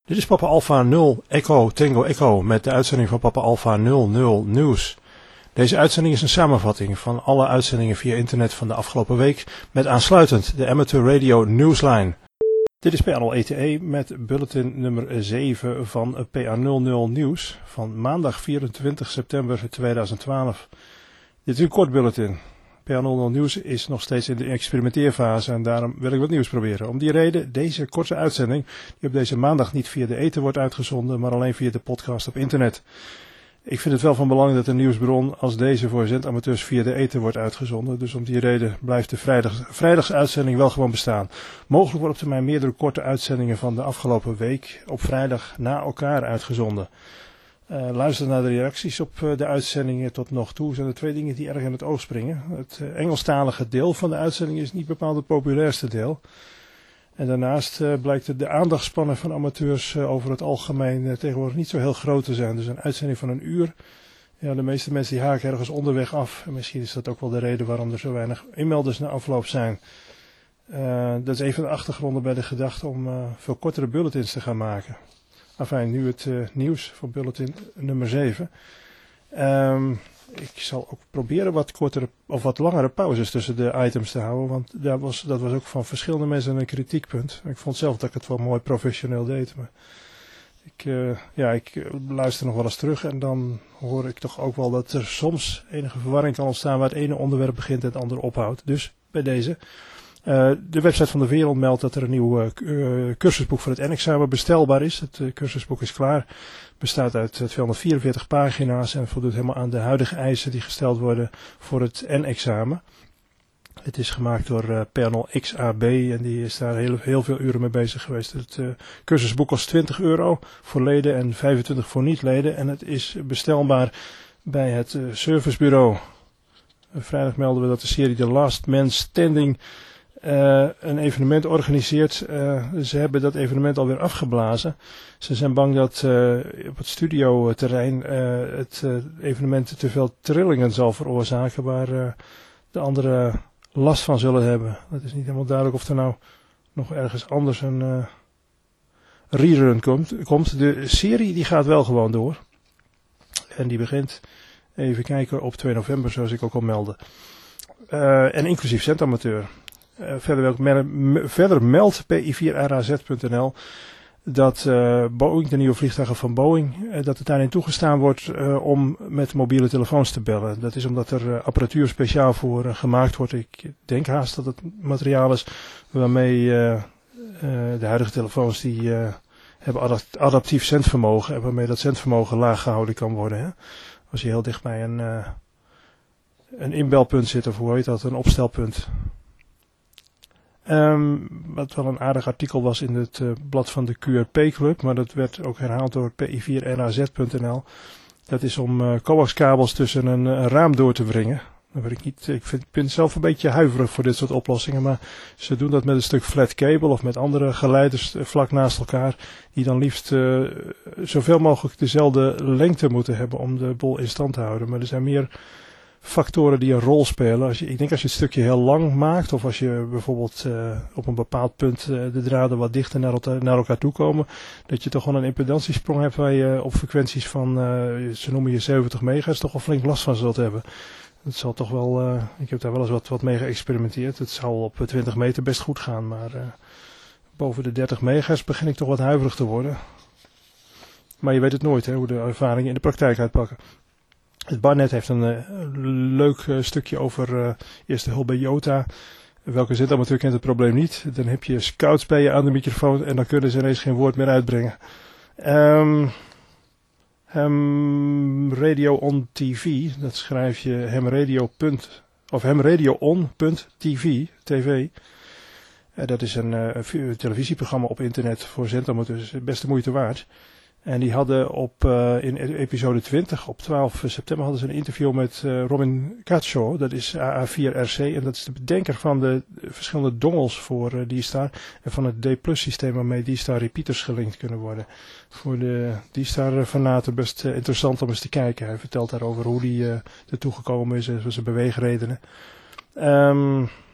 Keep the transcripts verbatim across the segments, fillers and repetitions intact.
Dit is Papa Alpha nul Echo Tango Echo met de uitzending van Papa Alpha nul nul Nieuws. Deze uitzending is een samenvatting van alle uitzendingen via internet van de afgelopen week met aansluitend de Amateur Radio Newsline. Dit is P A nul E T E met bulletin nummer zeven van P A nul nul Nieuws van maandag vierentwintig september tweeduizend twaalf. Dit is een kort bulletin. P A nul nul Nieuws is nog steeds in de experimenteerfase en daarom wil ik wat nieuws proberen. Om die reden deze korte uitzending die op deze maandag niet via de ether wordt uitgezonden, maar alleen via de podcast op internet. Ik vind het wel van belang dat een nieuwsbron als deze voor zendamateurs via de ether wordt uitgezonden. Dus om die reden blijft de vrijdags, vrijdagsuitzending wel gewoon bestaan. Mogelijk wordt op termijn meerdere korte uitzendingen van de afgelopen week op vrijdag na elkaar uitgezonden. Uh, luister naar de reacties op uh, de uitzendingen tot nog toe. Zijn er twee dingen die erg in het oog springen. Het uh, Engelstalige deel van de uitzending is niet bepaald het populairste deel. En daarnaast uh, blijkt de, de aandachtspannen van amateurs uh, over het algemeen uh, tegenwoordig niet zo heel groot te zijn. Dus een uitzending van een uur. Ja, de meeste mensen die haken ergens onderweg af. En misschien is dat ook wel de reden waarom er zo weinig inmelders na afloop zijn. Uh, dat is een van de achtergronden bij de gedachte om uh, veel kortere bulletins te gaan maken. Enfin, nu het uh, nieuws van bulletin nummer zeven. Um, ik zal ook proberen wat kortere of wat langere pauzes tussen de items te houden. Want daar was, dat was ook van verschillende mensen een kritiekpunt. Ik vond zelf dat ik het wel mooi professioneel deed. Maar ik, uh, ja, ik luister nog wel eens terug en dan hoor ik toch ook wel dat er soms enige verwarring kan ontstaan waar het ene onderwerp begint en het andere ophoudt. Dus bij deze. Uh, de website van de Wereld meldt dat er een nieuw uh, uh, cursusboek voor het N-examen bestelbaar is. Het uh, cursusboek is klaar. Bestaat uit uh, tweehonderdvierenveertig pagina's en voldoet helemaal aan de huidige eisen die gesteld worden voor het N-examen. Het is gemaakt door uh, Pernel X A B en die is daar heel, heel veel uren mee bezig geweest. Het uh, cursusboek kost twintig euro voor leden en vijfentwintig voor niet-leden. En het is bestelbaar bij het uh, servicebureau. Uh, vrijdag melden we dat de serie The Last Man Standing Uh, een evenement organiseert. Uh, ze hebben dat evenement alweer afgeblazen. Ze zijn bang dat uh, op het studioterrein uh, het uh, evenement te veel trillingen zal veroorzaken waar uh, de anderen last van zullen hebben. Het is niet helemaal duidelijk of er nou nog ergens anders een uh, rerun komt, komt. De serie die gaat wel gewoon door. En die begint, even kijken, op twee november zoals ik ook al meldde. Uh, en inclusief zendamateur. Uh, verder, me, verder meldt P I vier R A Z punt N L dat uh, Boeing, de nieuwe vliegtuigen van Boeing, uh, dat het daarin toegestaan wordt uh, om met mobiele telefoons te bellen. Dat is omdat er uh, apparatuur speciaal voor uh, gemaakt wordt. Ik denk haast dat het materiaal is waarmee uh, uh, de huidige telefoons die uh, hebben adapt- adaptief zendvermogen en waarmee dat zendvermogen laag gehouden kan worden. Hè? Als je heel dicht bij een, uh, een inbelpunt zit of hoe heet dat, een opstelpunt. Um, wat wel een aardig artikel was in het uh, blad van de Q R P Club, maar dat werd ook herhaald door P I vier R A Z punt N L. Dat is om uh, coaxkabels tussen een, een raam door te wringen. Dat weet ik niet. Ik vind, ben zelf een beetje huiverig voor dit soort oplossingen, maar ze doen dat met een stuk flat cable of met andere geleiders uh, vlak naast elkaar, die dan liefst uh, zoveel mogelijk dezelfde lengte moeten hebben om de boel in stand te houden. Maar er zijn meer factoren die een rol spelen. Als je, ik denk als je het stukje heel lang maakt of als je bijvoorbeeld uh, op een bepaald punt uh, de draden wat dichter naar, elkaar, naar elkaar toe komen, dat je toch wel een impedantiesprong hebt waar je op frequenties van, uh, ze noemen je zeventig megahertz, toch wel flink last van zult hebben. Het zal toch wel, uh, ik heb daar wel eens wat, wat mee geëxperimenteerd. Het zal op twintig meter best goed gaan, maar uh, boven de dertig megahertz begin ik toch wat huiverig te worden. Maar je weet het nooit, hè, hoe de ervaringen in de praktijk uitpakken. Het Barnet heeft een uh, leuk uh, stukje over uh, eerste hulp bij Jota. Welke zendamateur kent het probleem niet? Dan heb je scouts bij je aan de microfoon en dan kunnen ze ineens geen woord meer uitbrengen. Um, Ham Radio on T V, dat schrijf je hamradio. of hamradioon punt t v, tv. Uh, dat is een uh, televisieprogramma op internet voor zendamateurs, best de moeite waard. En die hadden op, uh, in episode twintig, op twaalf september, hadden ze een interview met uh, Robin Katshaw. Dat is A A vier R C en dat is de bedenker van de verschillende dongels voor uh, D-Star. En van het D plus systeem waarmee D-Star repeaters gelinkt kunnen worden. Voor de D-Star fanaten best uh, interessant om eens te kijken. Hij vertelt daarover hoe die uh, ertoe gekomen is en zijn beweegredenen. Um,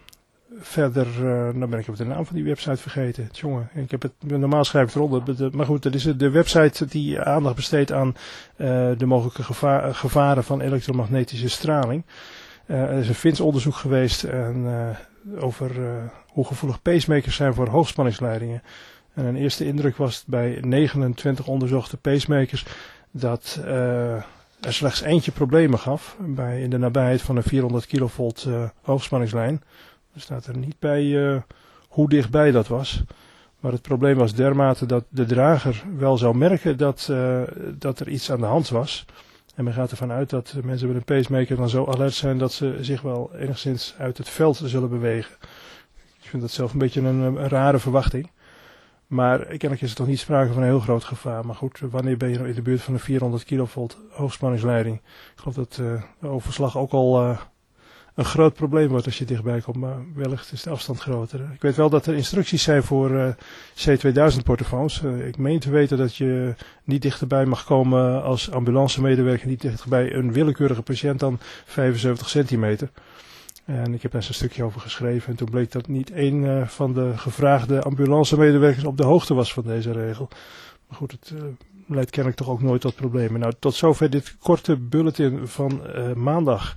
verder, uh, nou ben ik op de naam van die website vergeten. Jongen, ik heb het, normaal schrijf ik het eronder. Maar goed, dat is de website die aandacht besteedt aan uh, de mogelijke gevaar, gevaren van elektromagnetische straling. Uh, er is een Fins onderzoek geweest en, uh, over uh, hoe gevoelig pacemakers zijn voor hoogspanningsleidingen. En een eerste indruk was bij negenentwintig onderzochte pacemakers dat uh, er slechts eentje problemen gaf bij in de nabijheid van een vierhonderd kilovolt uh, hoogspanningslijn. Er staat er niet bij uh, hoe dichtbij dat was. Maar het probleem was dermate dat de drager wel zou merken dat, uh, dat er iets aan de hand was. En men gaat ervan uit dat mensen met een pacemaker dan zo alert zijn dat ze zich wel enigszins uit het veld zullen bewegen. Ik vind dat zelf een beetje een, een rare verwachting. Maar kennelijk is er toch niet sprake van een heel groot gevaar. Maar goed, wanneer ben je nou in de buurt van een vierhonderd kilovolt hoogspanningsleiding? Ik geloof dat uh, de overslag ook al uh, een groot probleem wordt als je dichtbij komt. Maar wellicht is de afstand groter. Ik weet wel dat er instructies zijn voor uh, C tweeduizend portofoons. Uh, ik meen te weten dat je niet dichterbij mag komen als ambulancemedewerker. Niet dichterbij een willekeurige patiënt dan vijfenzeventig centimeter. En ik heb daar eens een stukje over geschreven. En toen bleek dat niet één uh, van de gevraagde ambulancemedewerkers op de hoogte was van deze regel. Maar goed, het uh, leidt kennelijk toch ook nooit tot problemen. Nou, tot zover dit korte bulletin van uh, maandag.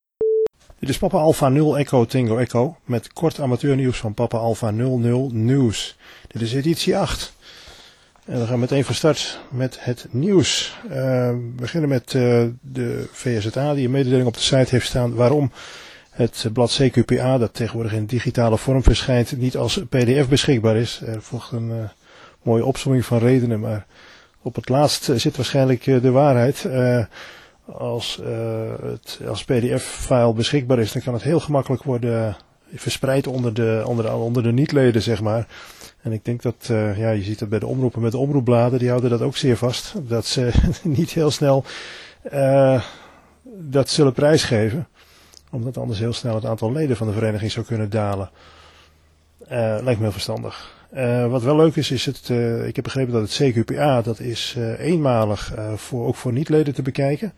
Dit is Papa Alpha nul Echo Tango Echo met kort amateurnieuws van Papa Alpha nul nul Nieuws. Dit is editie acht. En we gaan meteen van start met het nieuws. Uh, we beginnen met uh, de V S Z A die een mededeling op de site heeft staan waarom het blad C Q P A, dat tegenwoordig in digitale vorm verschijnt, niet als P D F beschikbaar is. Er volgt een uh, mooie opsomming van redenen, maar op het laatst uh, zit waarschijnlijk uh, de waarheid. Uh, als uh, het als P D F-file beschikbaar is, dan kan het heel gemakkelijk worden uh, verspreid onder de, onder de, onder de niet-leden, zeg maar. En ik denk dat, uh, ja, je ziet dat bij de omroepen met de omroepbladen, die houden dat ook zeer vast. Dat ze niet heel snel uh, dat zullen prijsgeven. Omdat anders heel snel het aantal leden van de vereniging zou kunnen dalen. Uh, lijkt me heel verstandig. Uh, wat wel leuk is, is het, uh, ik heb begrepen dat het C Q P A, dat is uh, eenmalig uh, voor, ook voor niet-leden te bekijken.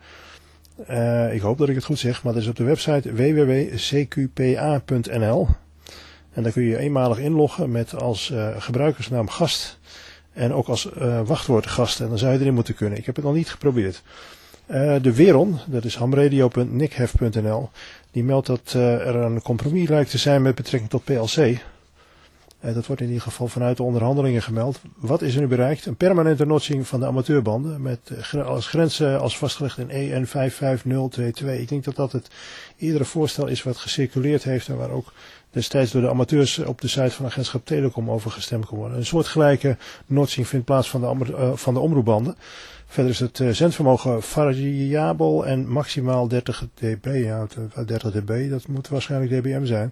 Uh, ik hoop dat ik het goed zeg, maar dat is op de website w w w punt c q p a punt n l. En daar kun je eenmalig inloggen met als uh, gebruikersnaam gast en ook als uh, wachtwoord gast. En dan zou je erin moeten kunnen. Ik heb het nog niet geprobeerd. Uh, de Weron, dat is hamradio punt nikhef punt n l, die meldt dat uh, er een compromis lijkt te zijn met betrekking tot P L C. Uh, dat wordt in ieder geval vanuit de onderhandelingen gemeld. Wat is er nu bereikt? Een permanente notching van de amateurbanden met uh, als grenzen als vastgelegd in E N vijf vijf nul twee twee. Ik denk dat dat het eerdere voorstel is wat gecirculeerd heeft en waar ook destijds door de amateurs op de site van Agentschap Telecom over gestemd kon worden. Een soortgelijke notching vindt plaats van de, uh, van de omroepbanden. Verder is het uh, zendvermogen variabel en maximaal dertig dB. Ja, dertig dB, dat moet waarschijnlijk D B M zijn.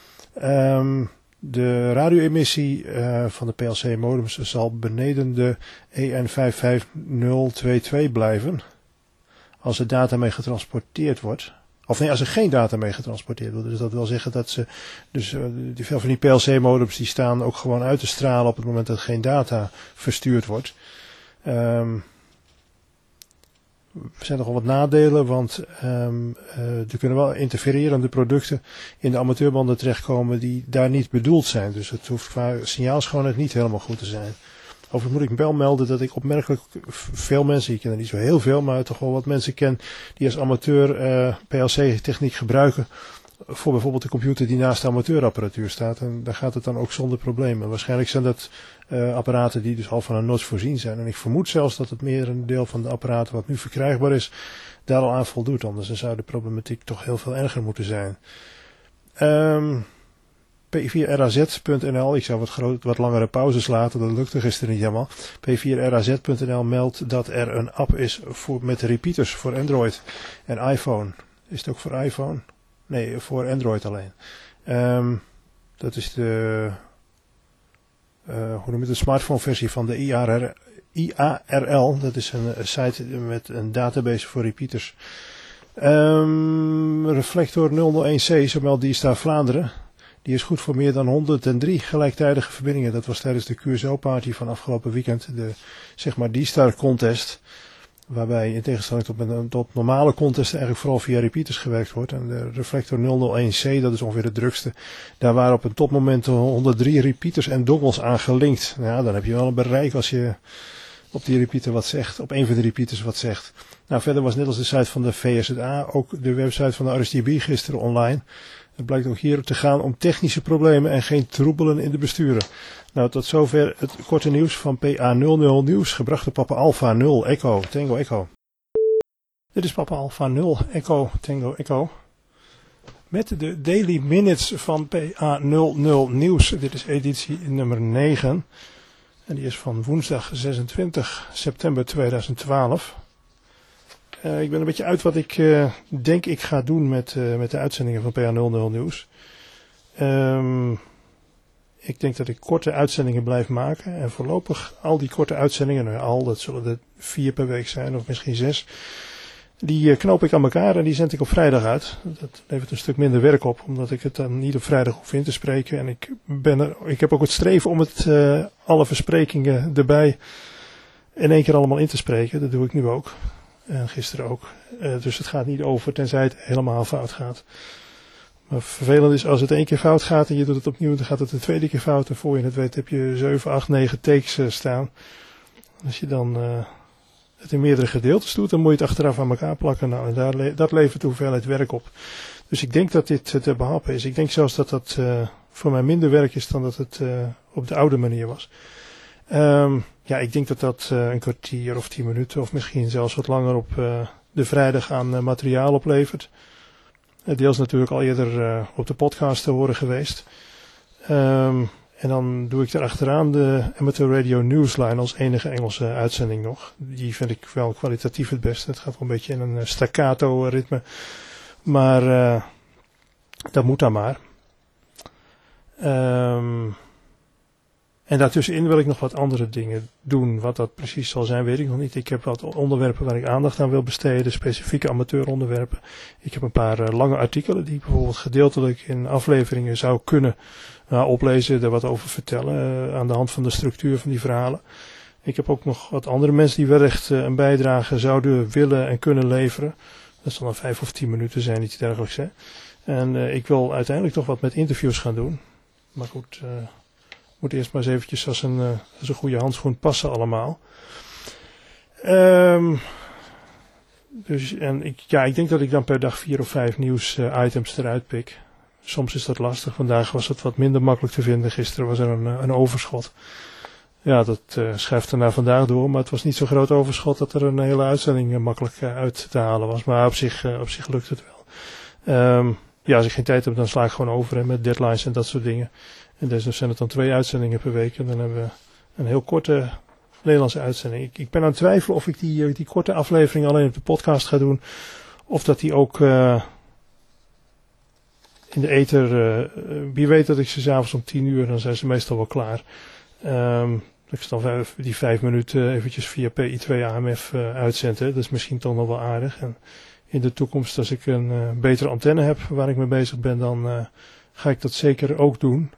Um, de radio-emissie uh, van de P L C-modems zal beneden de E N vijf vijf nul twee twee blijven. Als er data mee getransporteerd wordt. Of nee, als er geen data mee getransporteerd wordt. Dus dat wil zeggen dat ze, dus uh, die veel van die P L C-modems die staan ook gewoon uit te stralen op het moment dat geen data verstuurd wordt. Um, Er zijn nogal wat nadelen, want um, uh, er kunnen wel interfererende producten in de amateurbanden terechtkomen die daar niet bedoeld zijn. Dus het hoeft qua signaalschoonheid niet helemaal goed te zijn. Overigens moet ik wel melden dat ik opmerkelijk veel mensen, ik ken er niet zo heel veel, maar toch wel wat mensen ken die als amateur uh, P L C-techniek gebruiken voor bijvoorbeeld de computer die naast de amateurapparatuur staat. En daar gaat het dan ook zonder problemen. Waarschijnlijk zijn dat uh, apparaten die dus al van een notch voorzien zijn. En ik vermoed zelfs dat het meer een deel van de apparaten wat nu verkrijgbaar is, daar al aan voldoet. Anders dan zou de problematiek toch heel veel erger moeten zijn. Um, P vier R A Z punt n l, ik zou wat, groot, wat langere pauzes laten, dat lukte gisteren niet helemaal. P vier R A Z punt n l meldt dat er een app is voor, met repeaters voor Android en iPhone. Is het ook voor iPhone? Nee, voor Android alleen. Um, dat is de, uh, hoe noem je het, de smartphone versie van de I A R L. Dat is een, een site met een database voor repeaters. Um, Reflector nul nul één C, zo meldt D-Star Vlaanderen. Die is goed voor meer dan honderddrie gelijktijdige verbindingen. Dat was tijdens de Q S O-party van afgelopen weekend. De, zeg maar, D-Star contest. Waarbij in tegenstelling tot, tot normale contesten eigenlijk vooral via repeaters gewerkt wordt. En de Reflector nul nul één C, dat is ongeveer de drukste. Daar waren op een topmoment honderddrie repeaters en dongles aan gelinkt. Nou ja, dan heb je wel een bereik als je op die repeater wat zegt. Op een van de repeaters wat zegt. Nou, verder was net als de site van de V S Z A ook de website van de R S D B gisteren online. Het blijkt ook hier te gaan om technische problemen en geen troebelen in de besturen. Nou, tot zover het korte nieuws van P A nul nul Nieuws, gebracht door Papa Alpha nul Echo Tango Echo. Dit is Papa Alpha nul Echo Tango Echo. Met de Daily Minutes van P A nul nul Nieuws. Dit is editie nummer negen. En die is van woensdag zesentwintig september tweeduizend twaalf. Uh, ik ben een beetje uit wat ik uh, denk ik ga doen met, uh, met de uitzendingen van P A nul nul Nieuws. Um, ik denk dat ik korte uitzendingen blijf maken. En voorlopig al die korte uitzendingen, nou al, dat zullen er vier per week zijn of misschien zes. Die uh, knoop ik aan elkaar en die zend ik op vrijdag uit. Dat levert een stuk minder werk op, omdat ik het dan niet op vrijdag hoef in te spreken. En ik, ben er, ik heb ook het streven om het, uh, alle versprekingen erbij in één keer allemaal in te spreken. Dat doe ik nu ook. En gisteren ook. Uh, dus het gaat niet over tenzij het helemaal fout gaat. Maar vervelend is als het één keer fout gaat en je doet het opnieuw, dan gaat het de tweede keer fout. En voor je het weet heb je zeven, acht, negen takes uh, staan. Als je dan uh, het in meerdere gedeeltes doet, dan moet je het achteraf aan elkaar plakken. Nou, en daar le- dat levert de hoeveelheid werk op. Dus ik denk dat dit uh, te behappen is. Ik denk zelfs dat dat uh, voor mij minder werk is dan dat het uh, op de oude manier was. Um, ja, ik denk dat dat uh, een kwartier of tien minuten of misschien zelfs wat langer op uh, de vrijdag aan uh, materiaal oplevert. Uh, deels natuurlijk al eerder uh, op de podcast te horen geweest. Um, en dan doe ik erachteraan de Amateur Radio Newsline als enige Engelse uitzending nog. Die vind ik wel kwalitatief het beste. Het gaat wel een beetje in een uh, staccato ritme. Maar uh, dat moet dan maar. Um, En daartussenin wil ik nog wat andere dingen doen. Wat dat precies zal zijn, weet ik nog niet. Ik heb wat onderwerpen waar ik aandacht aan wil besteden. Specifieke amateuronderwerpen. Ik heb een paar uh, lange artikelen die ik bijvoorbeeld gedeeltelijk in afleveringen zou kunnen uh, oplezen. Er wat over vertellen uh, aan de hand van de structuur van die verhalen. Ik heb ook nog wat andere mensen die wellicht uh, een bijdrage zouden willen en kunnen leveren. Dat zal dan vijf of tien minuten zijn, iets dergelijks. Hè. En uh, ik wil uiteindelijk toch wat met interviews gaan doen. Maar goed... Uh, Moet eerst maar eens eventjes als een, uh, als een goede handschoen passen allemaal. Um, dus, en ik, ja, ik denk dat ik dan per dag vier of vijf nieuws uh, items eruit pik. Soms is dat lastig. Vandaag was het wat minder makkelijk te vinden. Gisteren was er een, een overschot. Ja, dat uh, schuift er naar vandaag door. Maar het was niet zo'n groot overschot dat er een hele uitzending uh, makkelijk uh, uit te halen was. Maar op zich, uh, op zich lukt het wel. Um, ja, als ik geen tijd heb, dan sla ik gewoon over hè, met deadlines en dat soort dingen. En desnoods zijn het dan twee uitzendingen per week. En dan hebben we een heel korte Nederlandse uitzending. Ik, ik ben aan het twijfelen of ik die, die korte aflevering alleen op de podcast ga doen. Of dat die ook uh, in de ether... Uh, wie weet dat ik ze 's avonds om tien uur, dan zijn ze meestal wel klaar. Um, dat ik dan vijf, die vijf minuten eventjes via P I twee A M F uh, uitzend. Hè. Dat is misschien toch nog wel aardig. En in de toekomst, als ik een uh, betere antenne heb waar ik mee bezig ben, dan uh, ga ik dat zeker ook doen.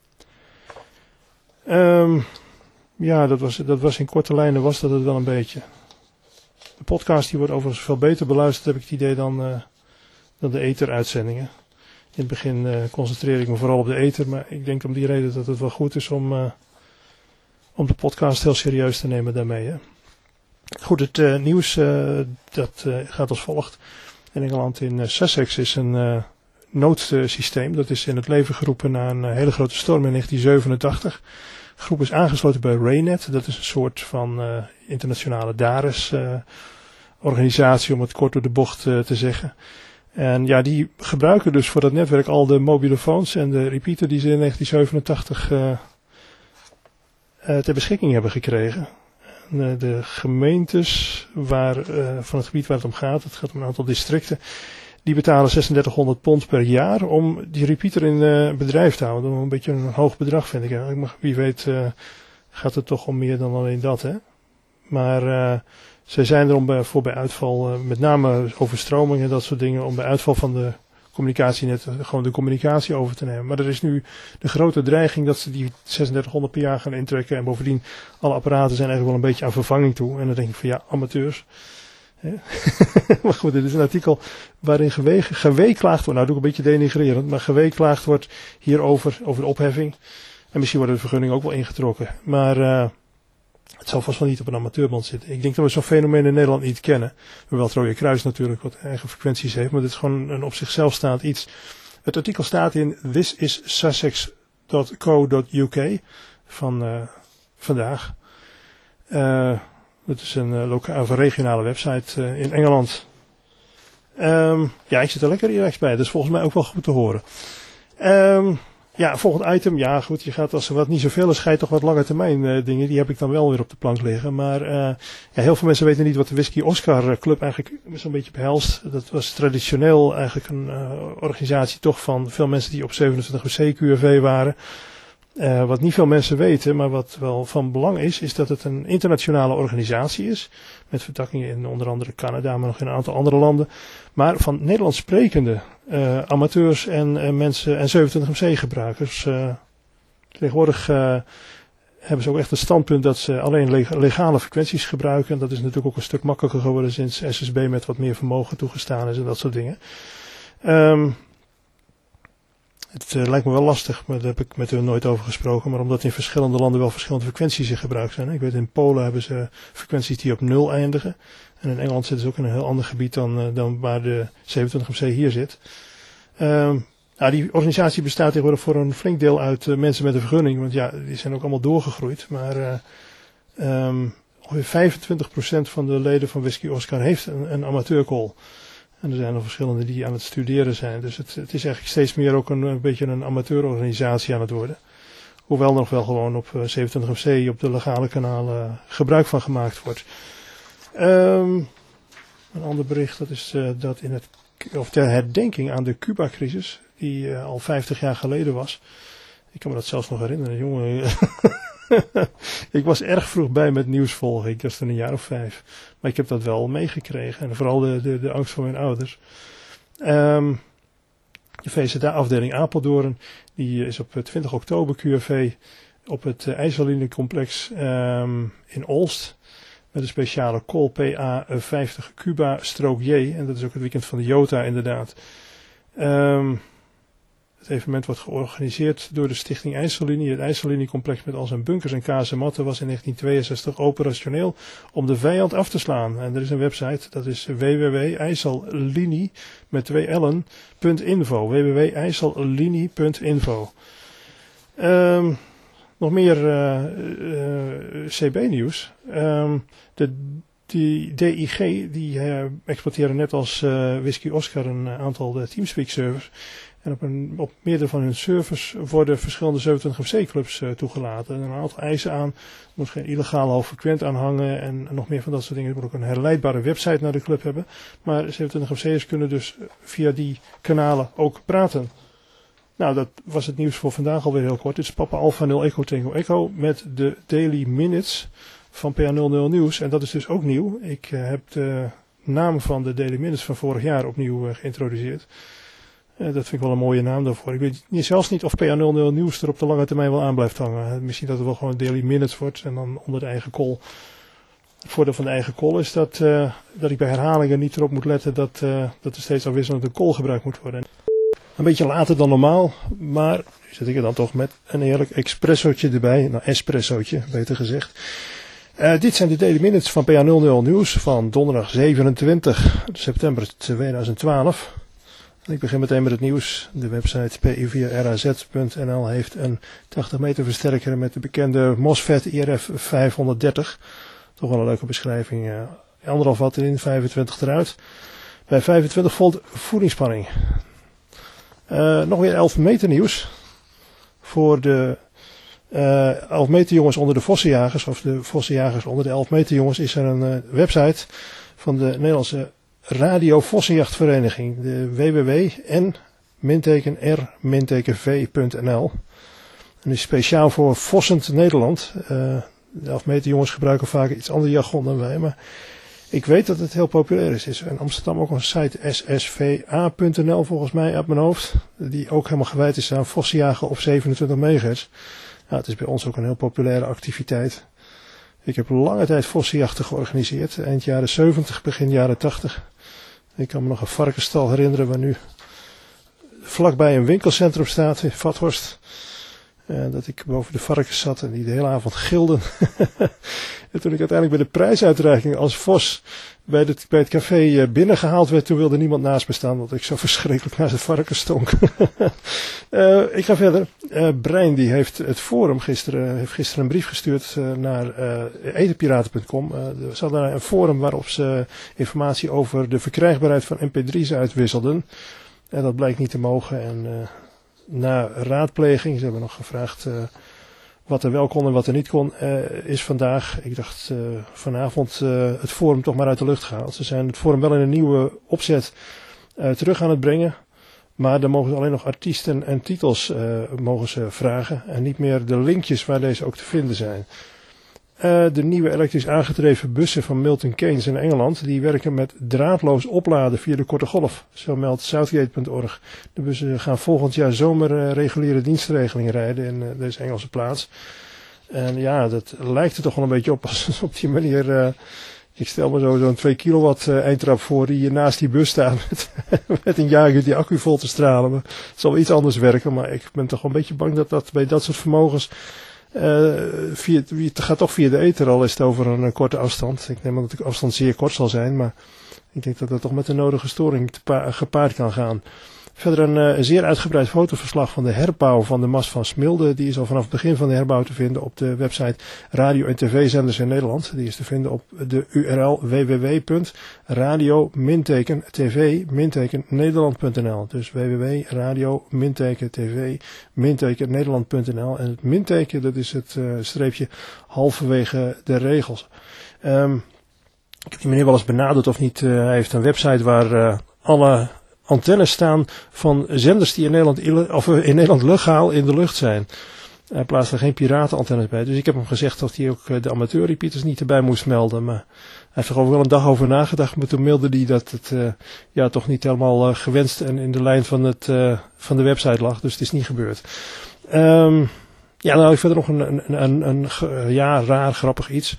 Um, ja, dat was, dat was in korte lijnen was dat het wel een beetje. De podcast die wordt overigens veel beter beluisterd, heb ik het idee, dan, uh, dan de ether-uitzendingen. In het begin uh, concentreer ik me vooral op de ether, maar ik denk om die reden dat het wel goed is om, uh, om de podcast heel serieus te nemen daarmee. Hè. Goed, het uh, nieuws uh, dat uh, gaat als volgt. In Engeland in uh, Sussex is een uh, noodsysteem. Dat is in het leven geroepen na een uh, hele grote storm in negentien zevenentachtig. De groep is aangesloten bij Raynet. Dat is een soort van uh, internationale D A R E S uh, organisatie, om het kort door de bocht uh, te zeggen. En ja, die gebruiken dus voor dat netwerk al de mobielefoons en de repeater die ze in negentien zevenentachtig uh, uh, ter beschikking hebben gekregen. En, uh, de gemeentes waar, uh, van het gebied waar het om gaat, het gaat om een aantal districten, die betalen zesentdertighonderd pond per jaar om die repeater in uh, bedrijf te houden. Een beetje een hoog bedrag vind ik eigenlijk. Maar wie weet uh, gaat het toch om meer dan alleen dat. Hè? Maar uh, zij zijn er om bij, voor bij uitval, uh, met name overstromingen en dat soort dingen, om bij uitval van de communicatienet gewoon de communicatie over te nemen. Maar er is nu de grote dreiging dat ze die zesentdertighonderd per jaar gaan intrekken. En bovendien, alle apparaten zijn eigenlijk wel een beetje aan vervanging toe. En dan denk ik van ja, amateurs. Maar goed, dit is een artikel waarin gewee- geweeklaagd wordt. Nou, doe ik een beetje denigrerend, maar geweeklaagd wordt hierover, over de opheffing. En misschien worden de vergunningen ook wel ingetrokken. Maar uh, het zal vast wel niet op een amateurband zitten. Ik denk dat we zo'n fenomeen in Nederland niet kennen. We hebben wel het Rode Kruis natuurlijk, wat eigen frequenties heeft. Maar dit is gewoon een op zichzelf staand iets. Het artikel staat in this is sussex dot co dot u k van uh, vandaag. Uh, dat is een, uh, loka- of een regionale website uh, in Engeland. Um, ja, ik zit er lekker relaxed bij. Dat is volgens mij ook wel goed te horen. Um, ja, volgend item. Ja, goed. Je gaat als er wat niet zoveel is, ga je toch wat lange termijn uh, dingen. Die heb ik dan wel weer op de plank liggen. Maar uh, ja, heel veel mensen weten niet wat de Whisky Oscar Club eigenlijk zo'n beetje behelst. Dat was traditioneel eigenlijk een uh, organisatie toch van veel mensen die op zevenentwintig C Q R V waren. Uh, wat niet veel mensen weten, maar wat wel van belang is, is dat het een internationale organisatie is. Met vertakkingen in onder andere Canada, maar nog in een aantal andere landen. Maar van Nederlands sprekende uh, amateurs en uh, mensen en zevenentwintig M C gebruikers. Uh, tegenwoordig uh, hebben ze ook echt het standpunt dat ze alleen leg- legale frequenties gebruiken. En dat is natuurlijk ook een stuk makkelijker geworden sinds S S B met wat meer vermogen toegestaan is en dat soort dingen. Um, Het uh, lijkt me wel lastig, maar daar heb ik met hun nooit over gesproken. Maar omdat in verschillende landen wel verschillende frequenties in gebruik zijn. Ik weet in Polen hebben ze frequenties die op nul eindigen. En in Engeland zitten ze ook in een heel ander gebied dan, uh, dan waar de zevenentwintig M C hier zit. Um, nou, die organisatie bestaat tegenwoordig voor een flink deel uit uh, mensen met een vergunning. Want ja, die zijn ook allemaal doorgegroeid. Maar uh, um, ongeveer vijfentwintig procent van de leden van Whisky Oscar heeft een, een amateurcall. En er zijn er verschillende die aan het studeren zijn. Dus het, het is eigenlijk steeds meer ook een, een beetje een amateurorganisatie aan het worden. Hoewel er nog wel gewoon op zevenentwintig M C op de legale kanalen gebruik van gemaakt wordt. Um, een ander bericht dat is uh, dat in het, of ter herdenking aan de Cuba-crisis, die uh, al vijftig jaar geleden was. Ik kan me dat zelfs nog herinneren, jongen. Ik was erg vroeg bij met nieuws volgen. Ik was toen een jaar of vijf. Maar ik heb dat wel meegekregen. En vooral de, de, de angst van mijn ouders. Um, de V Z A-afdeling Apeldoorn. Die is op twintig oktober Q R V. Op het uh, IJsselliniecomplex um, in Olst. Met een speciale call P A vijftig Cuba-J. En dat is ook het weekend van de Jota inderdaad. Um, Het evenement wordt georganiseerd door de Stichting IJssellinie. Het IJsselliniecomplex met al zijn bunkers en kazematten was in negentien tweeënzestig operationeel om de vijand af te slaan. En er is een website, dat is w w w punt ijssellinie met twee l'en punt info. w w w punt ijssellinie punt info. Um, nog meer uh, uh, C B-nieuws. Um, de Die D I G die uh, exporteren net als uh, Whisky Oscar een uh, aantal uh, Teamspeak servers. En op, een, op meerdere van hun servers worden verschillende zevenentwintig M C clubs uh, toegelaten. En een aantal eisen aan. Er moet geen illegaal hoogfrequent aan hangen. En nog meer van dat soort dingen. Er moet ook een herleidbare website naar de club hebben. Maar zevenentwintig M C'ers kunnen dus via die kanalen ook praten. Nou, dat was het nieuws voor vandaag alweer heel kort. Dit is Papa Alpha nul Echo Tango Echo met de Daily Minutes van P A nul nul Nieuws. En dat is dus ook nieuw. Ik uh, heb de naam van de Daily Minutes van vorig jaar opnieuw uh, geïntroduceerd. Uh, dat vind ik wel een mooie naam daarvoor. Ik weet niet, zelfs niet of P A nul nul Nieuws er op de lange termijn wel aan blijft hangen. Uh, misschien dat het wel gewoon Daily Minutes wordt en dan onder de eigen call. Het voordeel van de eigen call is dat, uh, dat ik bij herhalingen niet erop moet letten dat, uh, dat er steeds afwisselend een call gebruikt moet worden. Een beetje later dan normaal, maar nu zit ik er dan toch met een heerlijk espressootje erbij. Nou, espressootje, beter gezegd. Uh, dit zijn de Daily Minutes van P A nul nul Nieuws van donderdag zevenentwintig september tweeduizend twaalf. En ik begin meteen met het nieuws. De website p i vier r a z punt n l heeft een tachtig meter versterker met de bekende MOSFET I R F vijfhonderddertig. Toch wel een leuke beschrijving. Uh, anderhalf watt erin, vijfentwintig eruit. Bij vijfentwintig volt voedingsspanning. Uh, nog weer elf meter nieuws. Voor de uh, elf meter jongens onder de vossenjagers. Of de vossenjagers onder de elf meter jongens is er een uh, website van de Nederlandse Radio Vossenjachtvereniging. De w w w punt n r v punt n l. En is speciaal voor Vossend Nederland. Uh, de elf meter jongens gebruiken vaak iets ander jargon dan wij. Maar ik weet dat het heel populair is. Er is in Amsterdam ook een site s s v a punt n l volgens mij uit mijn hoofd. Die ook helemaal gewijd is aan vossenjagen op zevenentwintig megahertz. Nou, het is bij ons ook een heel populaire activiteit. Ik heb lange tijd vossenjachten georganiseerd. Eind jaren zeventig, begin jaren tachtig. Ik kan me nog een varkensstal herinneren waar nu vlakbij een winkelcentrum staat in Vathorst. Uh, dat ik boven de varkens zat en die de hele avond gilden. En toen ik uiteindelijk bij de prijsuitreiking als vos bij, de, bij het café uh, binnengehaald werd, toen wilde niemand naast me staan, want ik zo verschrikkelijk naast het varken stonk. uh, ik ga verder. Uh, Brein die heeft het forum gisteren, heeft gisteren een brief gestuurd uh, naar uh, etenpiraten punt com. Uh, ze hadden een forum waarop ze informatie over de verkrijgbaarheid van M P drie's uitwisselden. En dat blijkt niet te mogen. En uh, na raadpleging, ze hebben nog gevraagd uh, wat er wel kon en wat er niet kon, uh, is vandaag, ik dacht uh, vanavond, uh, het forum toch maar uit de lucht gehaald. Ze zijn het forum wel in een nieuwe opzet uh, terug aan het brengen. Maar dan mogen ze alleen nog artiesten en titels uh, mogen ze vragen. En niet meer de linkjes waar deze ook te vinden zijn. Uh, de nieuwe elektrisch aangedreven bussen van Milton Keynes in Engeland, die werken met draadloos opladen via de korte golf. Zo meldt Southgate punt org. De bussen gaan volgend jaar zomer uh, reguliere dienstregeling rijden in uh, deze Engelse plaats. En ja, dat lijkt er toch wel een beetje op als op die manier. Uh, ik stel me zo zo'n twee kilowatt uh, eindtrap voor die naast die bus staat met, met een jager die accu vol te stralen. Maar het zal wel iets anders werken, maar ik ben toch wel een beetje bang dat dat bij dat soort vermogens Uh, via, het gaat toch via de ether, al is het over een, een korte afstand. Ik neem aan dat de afstand zeer kort zal zijn, maar ik denk dat dat toch met de nodige storing te pa- gepaard kan gaan. Verder een, uh, een zeer uitgebreid fotoverslag van de herbouw van de mast van Smilde. Die is al vanaf het begin van de herbouw te vinden op de website Radio en tv-zenders in Nederland. Die is te vinden op de U R L w w w punt radio tv nederland punt n l. Dus w w w punt radio tv nederland punt n l. En het minteken, dat is het uh, streepje halverwege de regels. Um, ik heb die meneer wel eens benaderd of niet. Uh, hij heeft een website waar uh, alle antennes staan van zenders die in Nederland, of in Nederland legaal in de lucht zijn. Hij plaatst er geen piratenantennes bij. Dus ik heb hem gezegd dat hij ook de amateur-repeaters niet erbij moest melden. Maar hij heeft er gewoon wel een dag over nagedacht. Maar toen mailde hij dat het uh, ja, toch niet helemaal uh, gewenst en in de lijn van, het, uh, van de website lag. Dus het is niet gebeurd. Um, ja, nou, ik verder nog een, een, een, een, een ja, raar, grappig iets.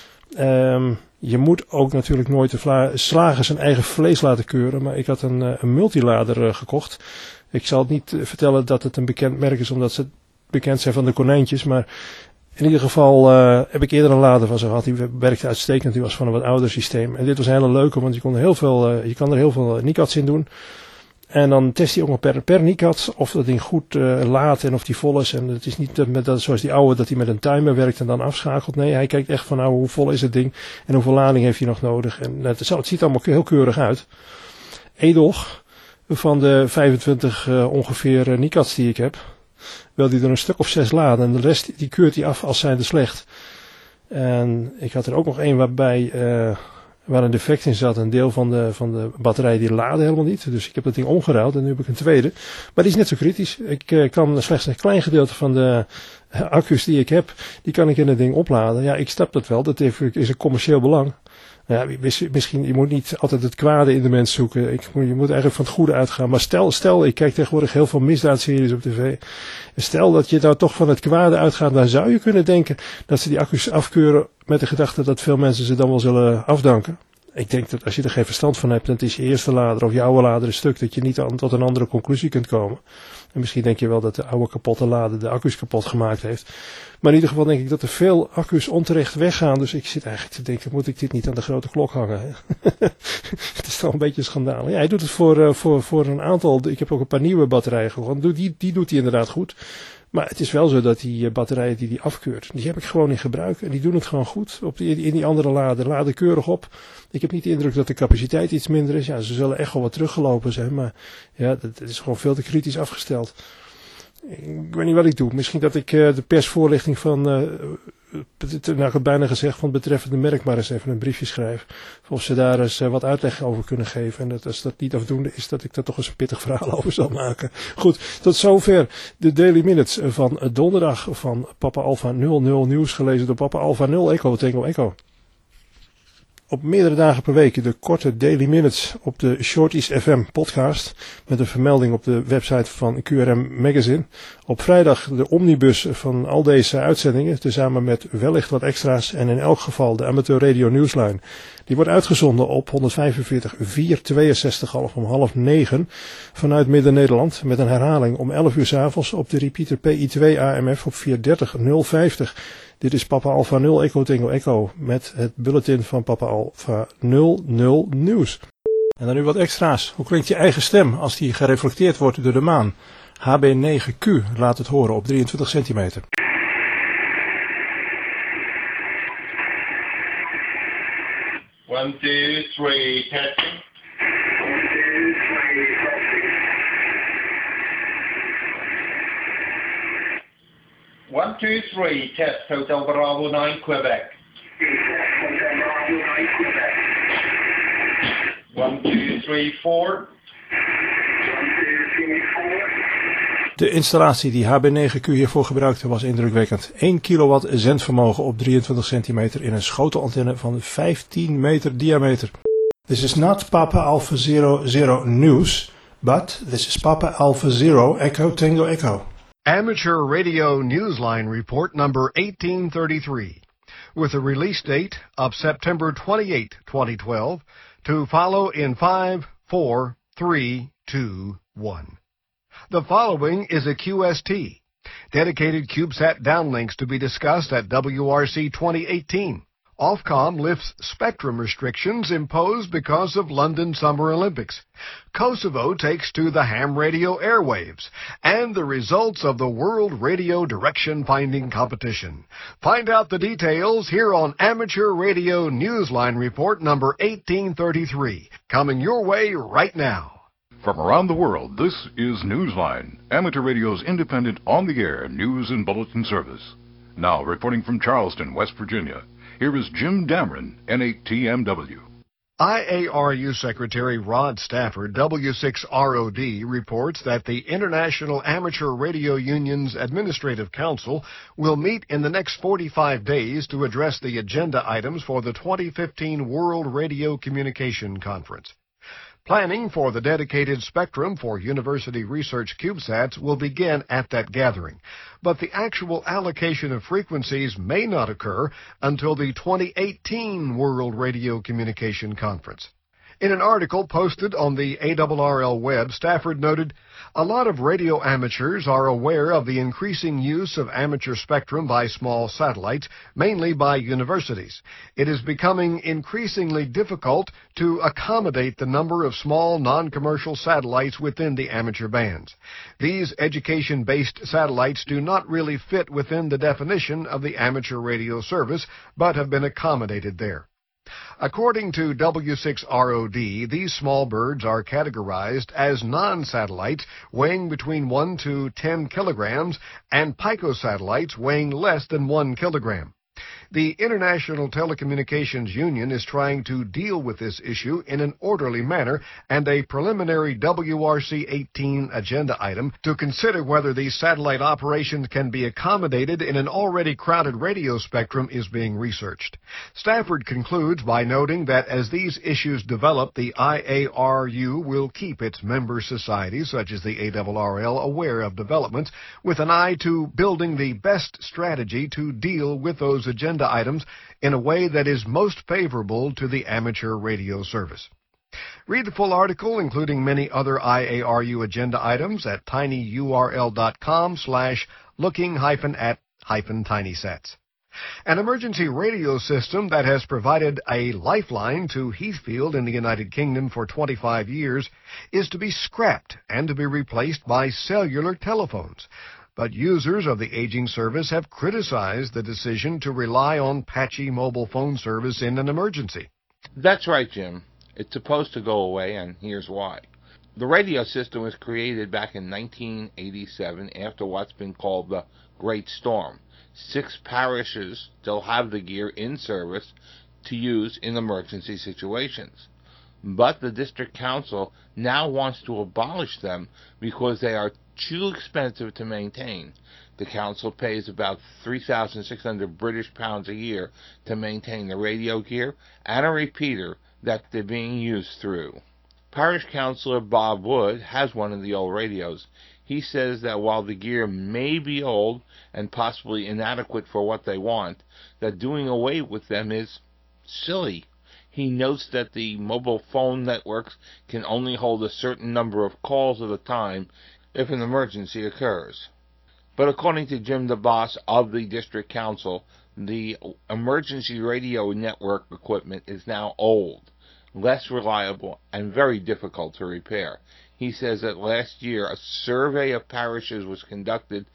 Um, Je moet ook natuurlijk nooit de vla- slager zijn eigen vlees laten keuren. Maar ik had een, een multilader uh, gekocht. Ik zal het niet uh, vertellen dat het een bekend merk is, omdat ze bekend zijn van de konijntjes. Maar in ieder geval uh, heb ik eerder een lader van ze gehad. Die werkte uitstekend. Die was van een wat ouder systeem. En dit was een hele leuke, want je kon er heel veel, uh, je kan er heel veel NICADs in doen. En dan test hij ook nog per, per NICAD of dat ding goed uh, laadt en of die vol is. En het is niet met dat, zoals die oude dat hij met een timer werkt en dan afschakelt. Nee, hij kijkt echt van nou, hoe vol is het ding en hoeveel lading heeft hij nog nodig. En het, het ziet allemaal heel keurig uit. Edoch, van de vijfentwintig uh, ongeveer uh, NICADs die ik heb, wil hij er een stuk of zes laden. En de rest die keurt hij af als zijnde slecht. En ik had er ook nog één waarbij Uh, waar een defect in zat. Een deel van de, van de batterij die laadde helemaal niet. Dus ik heb dat ding omgeruild en nu heb ik een tweede. Maar die is net zo kritisch. Ik uh, kan slechts een klein gedeelte van de uh, accu's die ik heb, die kan ik in het ding opladen. Ja, ik snap dat wel. Dat heeft, is een commercieel belang. Ja, misschien, je moet niet altijd het kwade in de mens zoeken. Ik, je moet eigenlijk van het goede uitgaan. Maar stel, stel, ik kijk tegenwoordig heel veel misdaadseries op tv. Stel dat je nou toch van het kwade uitgaat, dan zou je kunnen denken dat ze die accu's afkeuren met de gedachte dat veel mensen ze dan wel zullen afdanken. Ik denk dat als je er geen verstand van hebt, dan is je eerste lader of je oude lader een stuk dat je niet aan, tot een andere conclusie kunt komen. En misschien denk je wel dat de oude kapotte lader de accu's kapot gemaakt heeft. Maar in ieder geval denk ik dat er veel accu's onterecht weggaan. Dus ik zit eigenlijk te denken, moet ik dit niet aan de grote klok hangen? Het is toch een beetje een schandaal. Ja, hij doet het voor, uh, voor, voor een aantal. Ik heb ook een paar nieuwe batterijen gewonnen. Die, die doet hij inderdaad goed. Maar het is wel zo dat die batterijen die die afkeurt, die heb ik gewoon in gebruik. En die doen het gewoon goed. Op die, in die andere laden laden keurig op. Ik heb niet de indruk dat de capaciteit iets minder is. Ja, ze zullen echt wel wat teruggelopen zijn. Maar ja, dat, dat is gewoon veel te kritisch afgesteld. Ik weet niet wat ik doe. Misschien dat ik uh, de persvoorlichting van, uh, nou ik heb bijna gezegd, van het betreffende merk maar eens even een briefje schrijf. Of ze daar eens uh, wat uitleg over kunnen geven. En dat als dat niet afdoende is, dat ik daar toch eens een pittig verhaal over zal maken. Goed, tot zover de Daily Minutes van donderdag van Papa Alpha nul nul Nieuws, gelezen door Papa Alpha nul Echo Tango Echo. op meerdere dagen per week de korte Daily Minutes op de Shorties F M podcast met een vermelding op de website van Q R M Magazine. Op vrijdag de omnibus van al deze uitzendingen, tezamen met wellicht wat extra's en in elk geval de Amateur Radio Newsline. Die wordt uitgezonden op honderdvijfenveertig vier tweeënzestig om half negen vanuit Midden-Nederland met een herhaling om elf uur 's avonds op de repeater P I twee A M F op vierhonderddertig nul vijftig. Dit is Papa Alpha nul Echo Tango Echo met het bulletin van Papa Alpha nul nul Nieuws. En dan nu wat extra's. Hoe klinkt je eigen stem als die gereflecteerd wordt door de maan? H B negen Q laat het horen op drieëntwintig centimeter. One, two, three, testing. One, two, three, test Hotel Bravo nine, Quebec. One, two, three, four. De installatie die H B negen Q hiervoor gebruikte was indrukwekkend. één kilowatt zendvermogen op drieëntwintig centimeter in een schotelantenne van vijftien meter diameter. This is not Papa Alpha zero zero News, but this is Papa Alpha zero Echo Tango Echo. Amateur Radio Newsline Report number eighteen thirty-three, with a release date of September twenty-eighth, twenty twelve, to follow in five, four, three, two, one. The following is a Q S T, dedicated CubeSat downlinks to be discussed at W R C twenty eighteen. Ofcom lifts spectrum restrictions imposed because of London Summer Olympics. Kosovo takes to the ham radio airwaves, and the results of the World Radio Direction Finding Competition. Find out the details here on Amateur Radio Newsline Report number eighteen thirty-three, coming your way right now. From around the world, this is Newsline, Amateur Radio's independent on-the-air news and bulletin service. Now, reporting from Charleston, West Virginia, here is Jim Dameron, N eight T M W. I A R U Secretary Rod Stafford, W six R O D, reports that the International Amateur Radio Union's Administrative Council will meet in the next forty-five days to address the agenda items for the twenty fifteen World Radio Communication Conference. Planning for the dedicated spectrum for university research CubeSats will begin at that gathering, but the actual allocation of frequencies may not occur until the twenty eighteen World Radio Communication Conference. In an article posted on the A R R L web, Stafford noted, "A lot of radio amateurs are aware of the increasing use of amateur spectrum by small satellites, mainly by universities. It is becoming increasingly difficult to accommodate the number of small non-commercial satellites within the amateur bands. These education-based satellites do not really fit within the definition of the amateur radio service, but have been accommodated there." According to W six R O D, these small birds are categorized as non-satellites weighing between one to ten kilograms and picosatellites weighing less than one kilogram. The International Telecommunications Union is trying to deal with this issue in an orderly manner, and a preliminary W R C eighteen agenda item to consider whether these satellite operations can be accommodated in an already crowded radio spectrum is being researched. Stafford concludes by noting that as these issues develop, the I A R U will keep its member societies, such as the A R R L, aware of developments with an eye to building the best strategy to deal with those agenda items in a way that is most favorable to the amateur radio service. Read the full article, including many other I A R U agenda items, at tinyurl.com slash looking hyphen at hyphen tinysats. An emergency radio system that has provided a lifeline to Heathfield in the United Kingdom for twenty-five years is to be scrapped and to be replaced by cellular telephones. But users of the aging service have criticized the decision to rely on patchy mobile phone service in an emergency. That's right, Jim. It's supposed to go away, and here's why. The radio system was created back in nineteen eighty-seven after what's been called the Great Storm. Six parishes still have the gear in service to use in emergency situations. But the district council now wants to abolish them because they are too expensive to maintain. The council pays about three thousand six hundred British pounds a year to maintain the radio gear and a repeater that they're being used through. Parish Councillor Bob Wood has one of the old radios. He says that while the gear may be old and possibly inadequate for what they want, that doing away with them is silly. He notes that the mobile phone networks can only hold a certain number of calls at a time if an emergency occurs. But according to Jim DeBoss of the District Council, the emergency radio network equipment is now old, less reliable, and very difficult to repair. He says that last year a survey of parishes was conducted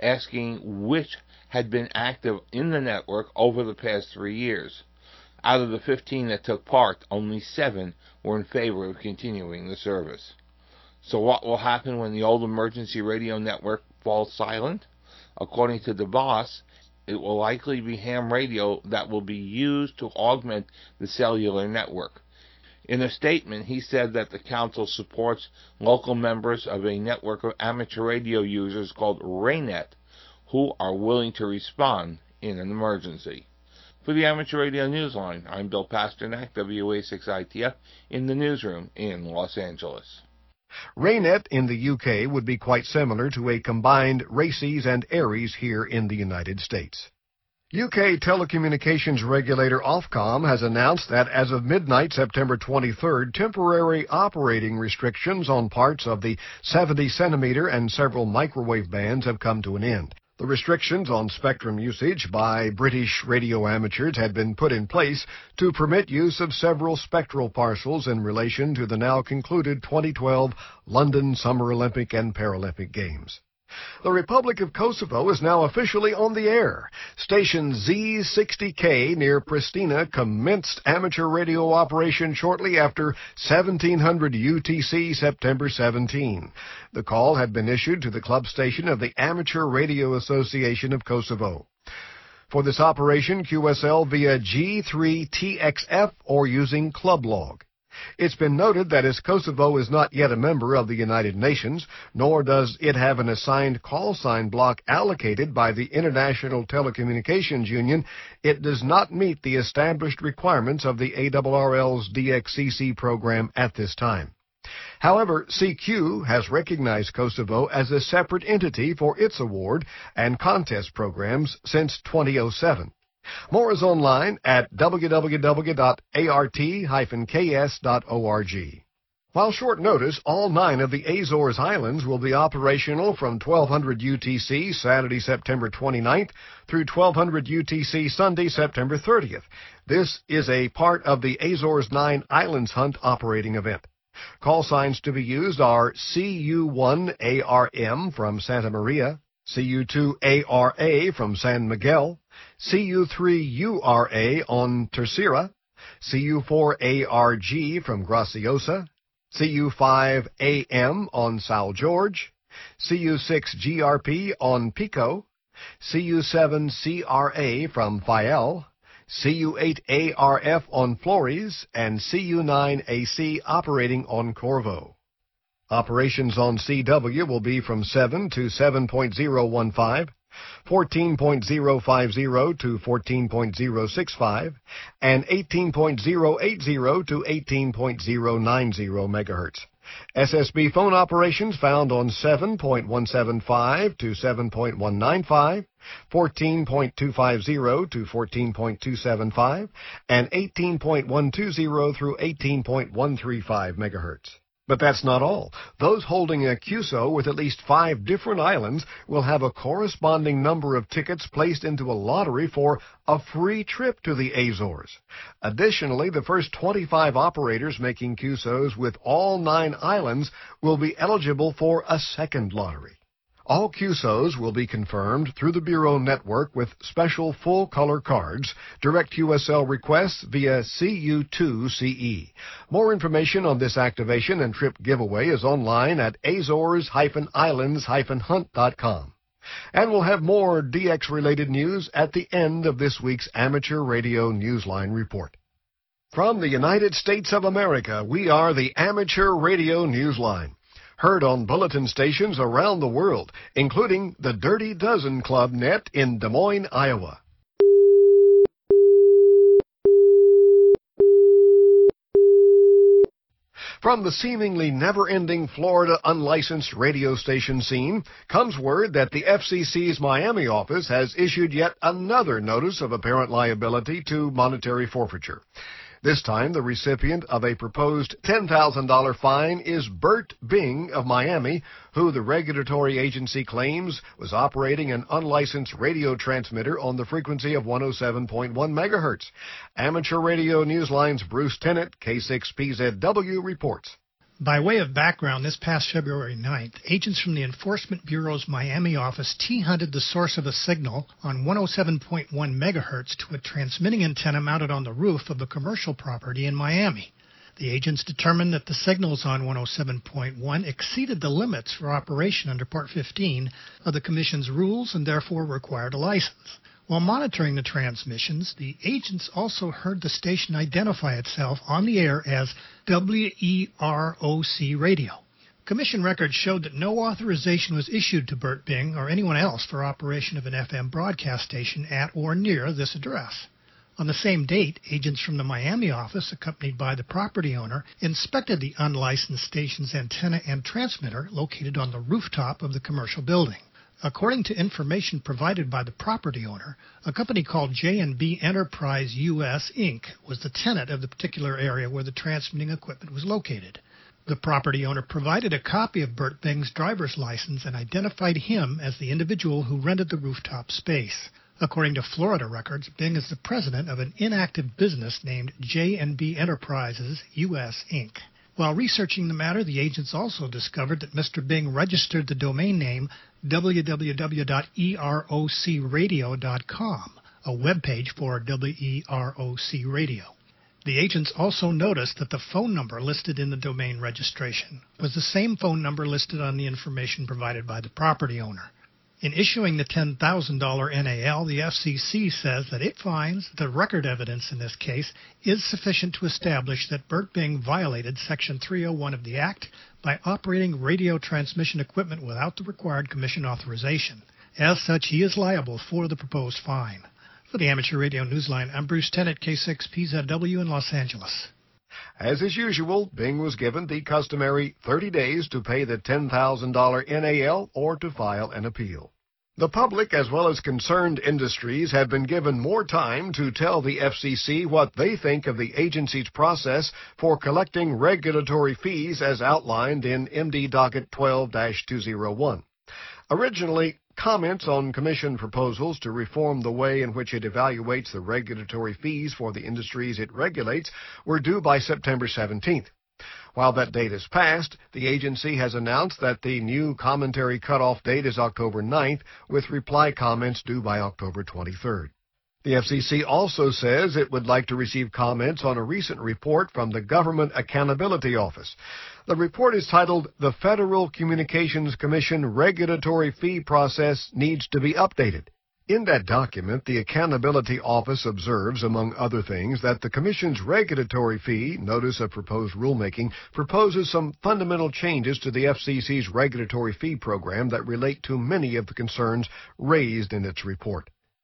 asking which had been active in the network over the past three years. Out of the fifteen that took part, only seven were in favor of continuing the service. So what will happen when the old emergency radio network falls silent? According to DeBoss, it will likely be ham radio that will be used to augment the cellular network. In a statement, he said that the council supports local members of a network of amateur radio users called Raynet, who are willing to respond in an emergency. For the Amateur Radio Newsline, I'm Bill Pasternak, W A six I T F, in the newsroom in Los Angeles. Raynet in the U K would be quite similar to a combined Races and Aries here in the United States. U K telecommunications regulator Ofcom has announced that as of midnight September twenty-third, temporary operating restrictions on parts of the seventy centimeter and several microwave bands have come to an end. The restrictions on spectrum usage by British radio amateurs had been put in place to permit use of several spectral parcels in relation to the now concluded twenty twelve London Summer Olympic and Paralympic Games. The Republic of Kosovo is now officially on the air. Station Z sixty K near Pristina commenced amateur radio operation shortly after seventeen hundred U T C September seventeenth. The call had been issued to the club station of the Amateur Radio Association of Kosovo. For this operation, Q S L via G three T X F or using club log. It's been noted that as Kosovo is not yet a member of the United Nations, nor does it have an assigned call sign block allocated by the International Telecommunications Union, it does not meet the established requirements of the A R R L's D X C C program at this time. However, C Q has recognized Kosovo as a separate entity for its award and contest programs since two thousand seven. More is online at w w w dot a r t dash k s dot org. While short notice, all nine of the Azores Islands will be operational from twelve hundred U T C Saturday, September twenty-ninth through twelve hundred U T C Sunday, September thirtieth. This is a part of the Azores Nine Islands Hunt operating event. Call signs to be used are C U one A R M from Santa Maria, C U two A R A from San Miguel, C U three U R A on Terceira, C U four A R G from Graciosa, C U five A M on São Jorge, C U six G R P on Pico, C U seven C R A from Fayal, C U eight A R F on Flores, and C U nine A C operating on Corvo. Operations on C W will be from seven to seven point zero one five, fourteen point zero five zero to fourteen point zero six five, and eighteen point zero eight zero to eighteen point zero nine zero megahertz. S S B phone operations found on seven point one seven five to seven point one nine five, fourteen point two five zero to fourteen point two seven five, and eighteen point one two zero through eighteen point one three five megahertz. But that's not all. Those holding a Q S O with at least five different islands will have a corresponding number of tickets placed into a lottery for a free trip to the Azores. Additionally, the first twenty-five operators making Q S Os with all nine islands will be eligible for a second lottery. All Q S Os will be confirmed through the Bureau network with special full-color cards, direct Q S L requests via C U two C E. More information on this activation and trip giveaway is online at azores dash islands dash hunt dot com. And we'll have more D X-related news at the end of this week's Amateur Radio Newsline report. From the United States of America, we are the Amateur Radio Newsline. Heard on bulletin stations around the world, including the Dirty Dozen Club Net in Des Moines, Iowa. From the seemingly never-ending Florida unlicensed radio station scene comes word that the F C C's Miami office has issued yet another notice of apparent liability to monetary forfeiture. This time, the recipient of a proposed ten thousand dollars fine is Bert Bing of Miami, who the regulatory agency claims was operating an unlicensed radio transmitter on the frequency of one oh seven point one megahertz. Amateur Radio Newsline's Bruce Tennant, K six P Z W, reports. By way of background, this past February ninth, agents from the Enforcement Bureau's Miami office T-hunted the source of a signal on one oh seven point one megahertz to a transmitting antenna mounted on the roof of a commercial property in Miami. The agents determined that the signals on one oh seven point one exceeded the limits for operation under Part fifteen of the Commission's rules and therefore required a license. While monitoring the transmissions, the agents also heard the station identify itself on the air as W E R O C Radio. Commission records showed that no authorization was issued to Bert Bing or anyone else for operation of an F M broadcast station at or near this address. On the same date, agents from the Miami office, accompanied by the property owner, inspected the unlicensed station's antenna and transmitter located on the rooftop of the commercial building. According to information provided by the property owner, a company called J and B Enterprise U S Incorporated was the tenant of the particular area where the transmitting equipment was located. The property owner provided a copy of Bert Bing's driver's license and identified him as the individual who rented the rooftop space. According to Florida records, Bing is the president of an inactive business named J and B Enterprises U S Incorporated. While researching the matter, the agents also discovered that Mister Bing registered the domain name w w w dot e r o c radio dot com, a webpage for W E R O C Radio. The agents also noticed that the phone number listed in the domain registration was the same phone number listed on the information provided by the property owner. In issuing the ten thousand dollars N A L, the F C C says that it finds the record evidence in this case is sufficient to establish that Bert Bing violated Section three oh one of the Act by operating radio transmission equipment without the required Commission authorization. As such, he is liable for the proposed fine. For the Amateur Radio Newsline, I'm Bruce Tennant, K six P Z W in Los Angeles. As is usual, Bing was given the customary thirty days to pay the ten thousand dollars N A L or to file an appeal. The public, as well as concerned industries, have been given more time to tell the F C C what they think of the agency's process for collecting regulatory fees as outlined in M D Docket twelve dash two oh one. Originally, comments on Commission proposals to reform the way in which it evaluates the regulatory fees for the industries it regulates were due by September seventeenth. While that date has passed, the agency has announced that the new commentary cutoff date is October ninth, with reply comments due by October twenty-third. The F C C also says it would like to receive comments on a recent report from the Government Accountability Office. The report is titled, "The Federal Communications Commission Regulatory Fee Process Needs to be Updated." In that document, the Accountability Office observes, among other things, that the Commission's regulatory fee, Notice of Proposed Rulemaking, proposes some fundamental changes to the F C C's regulatory fee program that relate to many of the concerns raised in its report.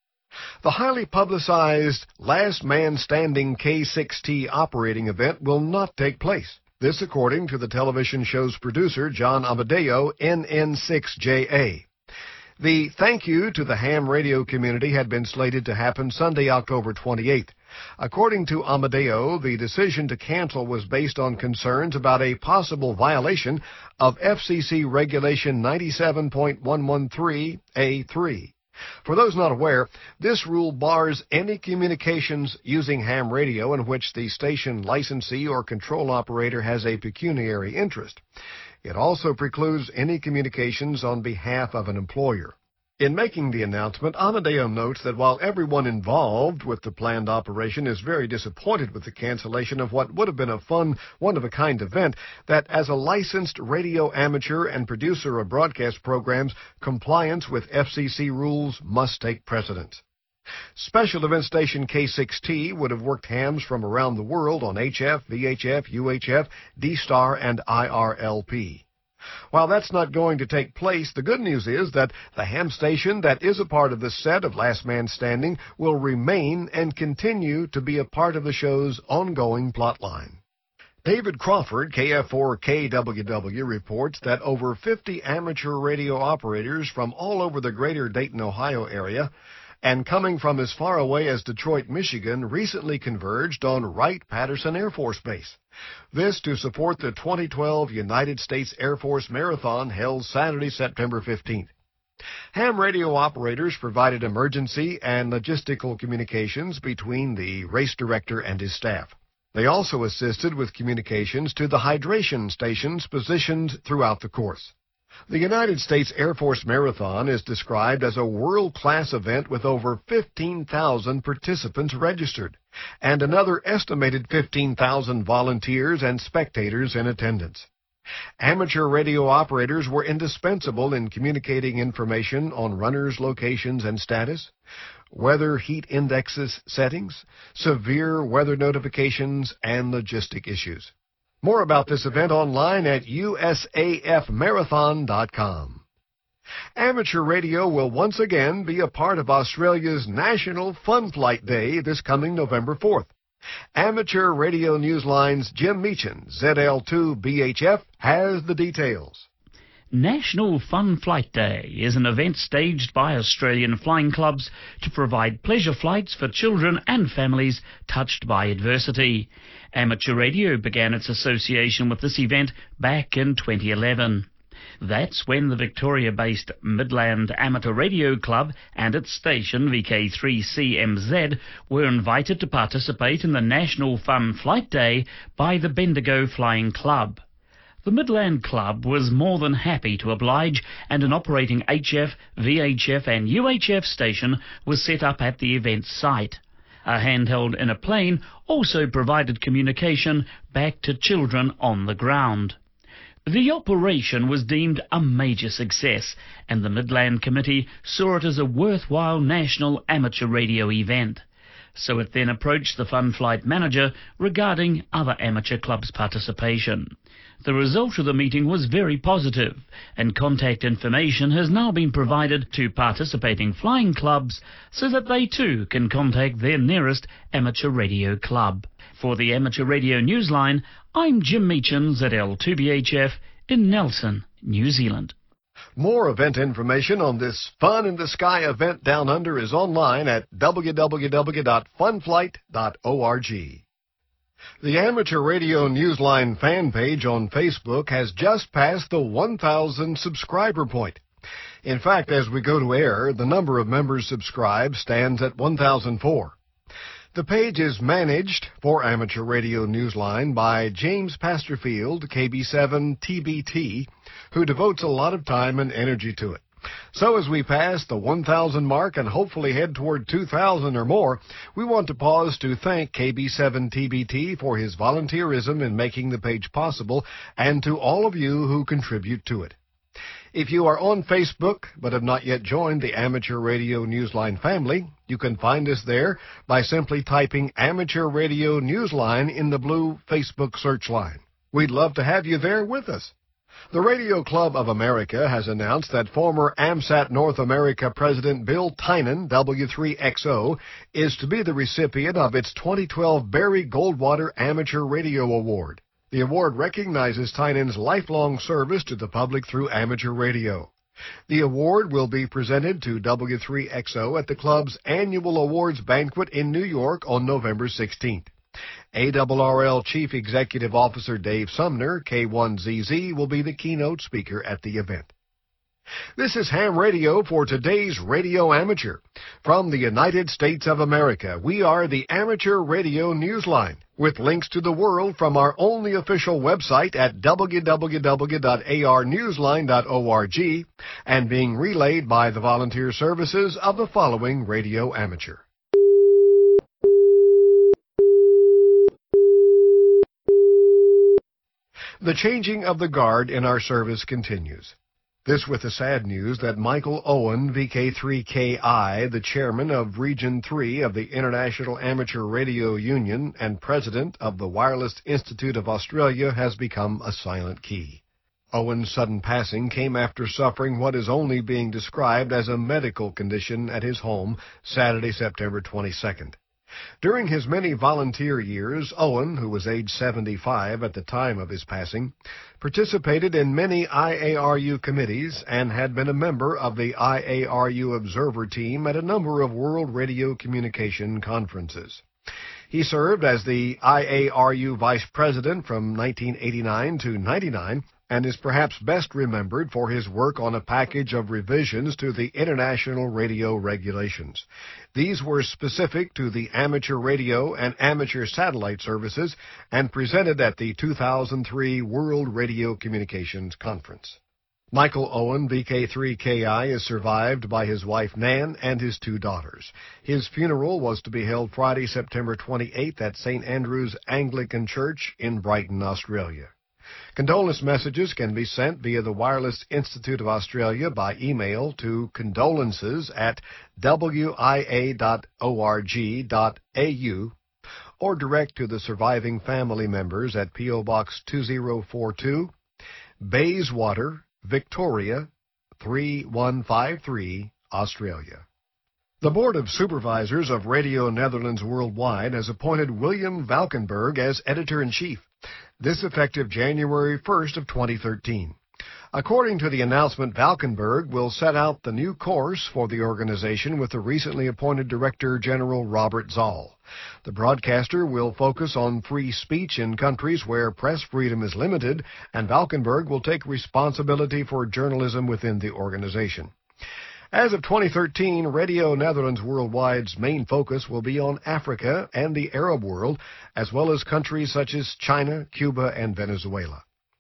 The highly publicized Last Man Standing K six T operating event will not take place. This according to the television show's producer, John Amadeo, N N six J A. The thank you to the ham radio community had been slated to happen Sunday, October twenty-eighth. According to Amadeo, the decision to cancel was based on concerns about a possible violation of F C C Regulation ninety-seven point one one three A three. For those not aware, this rule bars any communications using ham radio in which the station licensee or control operator has a pecuniary interest. It also precludes any communications on behalf of an employer. In making the announcement, Amadeo notes that while everyone involved with the planned operation is very disappointed with the cancellation of what would have been a fun, one-of-a-kind event, that as a licensed radio amateur and producer of broadcast programs, compliance with F C C rules must take precedence. Special event station K six T would have worked hams from around the world on H F, V H F, U H F, D-Star, and I R L P. While that's not going to take place, the good news is that the ham station that is a part of this set of Last Man Standing will remain and continue to be a part of the show's ongoing plotline. David Crawford, K F four K W W, reports that over fifty amateur radio operators from all over the greater Dayton, Ohio area and coming from as far away as Detroit, Michigan, recently converged on Wright-Patterson Air Force Base. This to support the twenty twelve United States Air Force Marathon held Saturday, September fifteenth. Ham radio operators provided emergency and logistical communications between the race director and his staff. They also assisted with communications to the hydration stations positioned throughout the course. The United States Air Force Marathon is described as a world-class event with over fifteen thousand participants registered and another estimated fifteen thousand volunteers and spectators in attendance. Amateur radio operators were indispensable in communicating information on runners' locations and status, weather heat indexes settings, severe weather notifications, and logistic issues. More about this event online at U S A F marathon dot com. Amateur radio will once again be a part of Australia's National Fun Flight Day this coming November fourth. Amateur Radio Newsline's Jim Meechan, Z L two B H F, has the details. National Fun Flight Day is an event staged by Australian flying clubs to provide pleasure flights for children and families touched by adversity. Amateur radio began its association with this event back in twenty eleven. That's when the Victoria-based Midland Amateur Radio Club and its station V K three C M Z were invited to participate in the National Fun Flight Day by the Bendigo Flying Club. The Midland Club was more than happy to oblige, and an operating H F, V H F and U H F station was set up at the event site. A handheld in a plane also provided communication back to children on the ground. The operation was deemed a major success, and the Midland Committee saw it as a worthwhile national amateur radio event. So it then approached the Fun Flight manager regarding other amateur clubs' participation. The result of the meeting was very positive, and contact information has now been provided to participating flying clubs so that they too can contact their nearest amateur radio club. For the Amateur Radio Newsline, I'm Jim Meechan, Z L two B H F, in Nelson, New Zealand. More event information on this Fun in the Sky event down under is online at w w w dot fun flight dot org. The Amateur Radio Newsline fan page on Facebook has just passed the one thousand subscriber point. In fact, as we go to air, the number of members subscribed stands at one thousand four. The page is managed for Amateur Radio Newsline by James Pasterfield, K B seven T B T, who devotes a lot of time and energy to it. So as we pass the one thousand mark and hopefully head toward two thousand or more, we want to pause to thank K B seven T B T for his volunteerism in making the page possible, and to all of you who contribute to it. If you are on Facebook but have not yet joined the Amateur Radio Newsline family, you can find us there by simply typing Amateur Radio Newsline in the blue Facebook search line. We'd love to have you there with us. The Radio Club of America has announced that former AMSAT North America President Bill Tynan, W three X O, is to be the recipient of its twenty twelve Barry Goldwater Amateur Radio Award. The award recognizes Tynan's lifelong service to the public through amateur radio. The award will be presented to W three X O at the club's annual awards banquet in New York on November sixteenth. A R R L Chief Executive Officer Dave Sumner, K one Z Z, will be the keynote speaker at the event. This is Ham Radio for today's Radio Amateur. From the United States of America, we are the Amateur Radio Newsline, with links to the world from our only official website at w w w dot a r newsline dot org and being relayed by the volunteer services of the following Radio Amateur. The changing of the guard in our service continues. This with the sad news that Michael Owen, V K three K I, the chairman of Region three of the International Amateur Radio Union and president of the Wireless Institute of Australia, has become a silent key. Owen's sudden passing came after suffering what is only being described as a medical condition at his home Saturday, September twenty-second. During his many volunteer years, Owen, who was age seventy-five at the time of his passing, participated in many I A R U committees and had been a member of the I A R U Observer Team at a number of World Radio Communication conferences. He served as the I A R U Vice President from nineteen eighty-nine to ninety-nine, and is perhaps best remembered for his work on a package of revisions to the International Radio Regulations. These were specific to the amateur radio and amateur satellite services and presented at the two thousand three World Radio Communications Conference. Michael Owen, V K three K I, is survived by his wife Nan and his two daughters. His funeral was to be held Friday, September twenty-eighth at Saint Andrew's Anglican Church in Brighton, Australia. Condolence messages can be sent via the Wireless Institute of Australia by email to condolences at w i a dot org dot a u or direct to the surviving family members at P O Box two zero four two, Bayswater, Victoria, three one five three, Australia. The Board of Supervisors of Radio Netherlands Worldwide has appointed William Valkenburg as Editor-in-Chief. This effective January first of twenty thirteen. According to the announcement, Valkenburg will set out the new course for the organization with the recently appointed Director General Robert Zoll. The broadcaster will focus on free speech in countries where press freedom is limited, and Valkenburg will take responsibility for journalism within the organization. As of twenty thirteen, Radio Netherlands Worldwide's main focus will be on Africa and the Arab world, as well as countries such as China, Cuba, and Venezuela.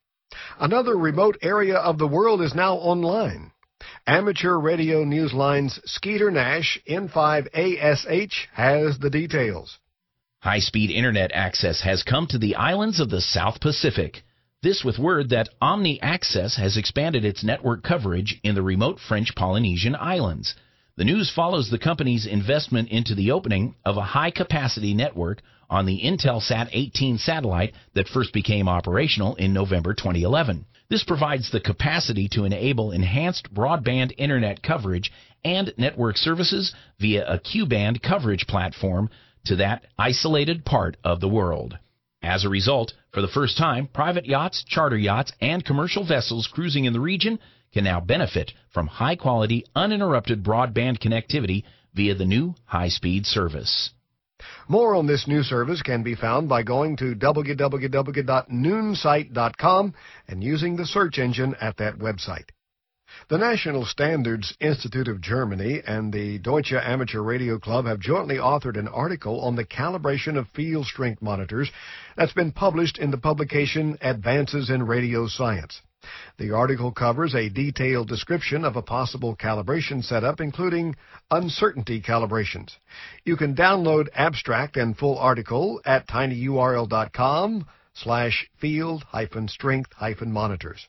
Another remote area of the world is now online. Amateur Radio Newsline's Skeeter Nash, N five A S H, has the details. High-speed Internet access has come to the islands of the South Pacific. This with word that Omni Access has expanded its network coverage in the remote French Polynesian islands. The news follows the company's investment into the opening of a high-capacity network on the Intelsat eighteen satellite that first became operational in November twenty eleven. This provides the capacity to enable enhanced broadband Internet coverage and network services via a Q-band coverage platform to that isolated part of the world. As a result, for the first time, private yachts, charter yachts, and commercial vessels cruising in the region can now benefit from high-quality, uninterrupted broadband connectivity via the new high-speed service. More on this new service can be found by going to w w w dot noonsite dot com and using the search engine at that website. The National Standards Institute of Germany and the Deutsche Amateur Radio Club have jointly authored an article on the calibration of field strength monitors that's been published in the publication Advances in Radio Science. The article covers a detailed description of a possible calibration setup, including uncertainty calibrations. You can download abstract and full article at tinyurl dot com slash field hyphen strength hyphen monitors.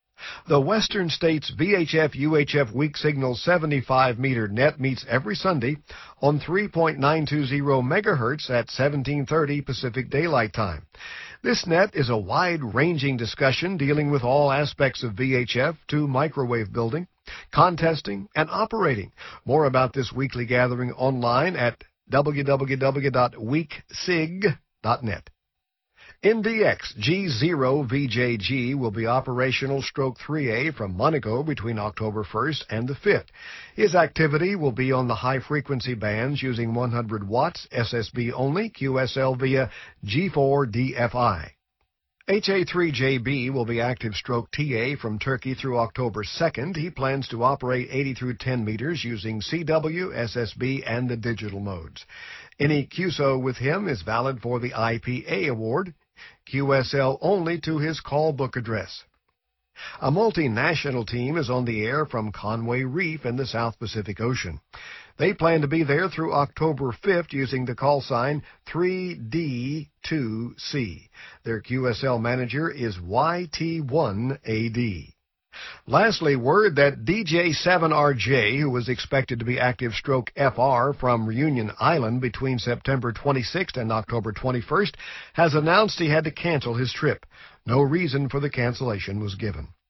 The Western States V H F U H F weak signal seventy-five meter net meets every Sunday on three point nine two zero megahertz at seventeen thirty Pacific Daylight Time. This net is a wide-ranging discussion dealing with all aspects of V H F to microwave building, contesting, and operating. More about this weekly gathering online at w w w dot weak sig dot net. N D X G zero V J G will be operational stroke three A from Monaco between October first and the fifth. His activity will be on the high-frequency bands using one hundred watts S S B only, Q S L via G four D F I. H A three J B will be active stroke T A from Turkey through October second. He plans to operate eighty through ten meters using C W, S S B, and the digital modes. Any Q S O with him is valid for the I P A award. Q S L only to his call book address. A multinational team is on the air from Conway Reef in the South Pacific Ocean. They plan to be there through October fifth using the call sign three D two C. Their Q S L manager is Y T one A D. Lastly, word that D J seven R J, who was expected to be active stroke F R from Reunion Island between September twenty-sixth and October twenty-first, has announced he had to cancel his trip. No reason for the cancellation was given.